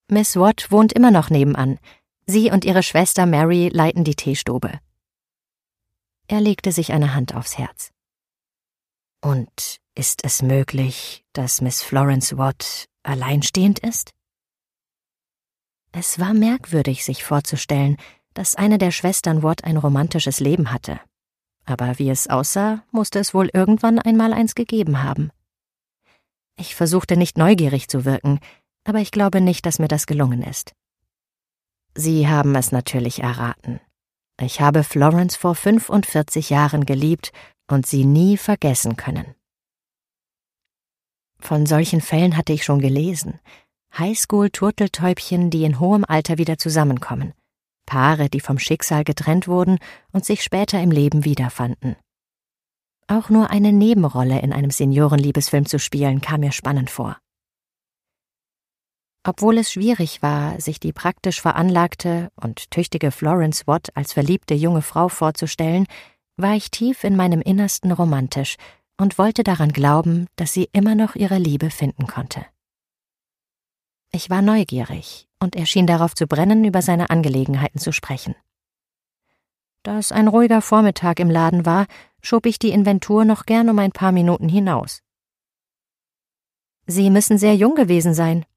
Miss Watt wohnt immer noch nebenan. Sie und ihre Schwester Mary leiten die Teestube. Er legte sich eine Hand aufs Herz. Und ist es möglich, dass Miss Florence Watt alleinstehend ist? Es war merkwürdig, sich vorzustellen, dass eine der Schwestern Watt ein romantisches Leben hatte. Aber wie es aussah, musste es wohl irgendwann einmal eins gegeben haben. Ich versuchte nicht neugierig zu wirken, aber ich glaube nicht, dass mir das gelungen ist. Sie haben es natürlich erraten. Ich habe Florence vor 45 Jahren geliebt und sie nie vergessen können. Von solchen Fällen hatte ich schon gelesen. Highschool-Turteltäubchen, die in hohem Alter wieder zusammenkommen. Paare, die vom Schicksal getrennt wurden und sich später im Leben wiederfanden. Auch nur eine Nebenrolle in einem Seniorenliebesfilm zu spielen, kam mir spannend vor. Obwohl es schwierig war, sich die praktisch veranlagte und tüchtige Florence Watt als verliebte junge Frau vorzustellen, war ich tief in meinem Innersten romantisch und wollte daran glauben, dass sie immer noch ihre Liebe finden konnte. Ich war neugierig und er schien darauf zu brennen, über seine Angelegenheiten zu sprechen. Da es ein ruhiger Vormittag im Laden war, schob ich die Inventur noch gern um ein paar Minuten hinaus. »Sie müssen sehr jung gewesen sein«,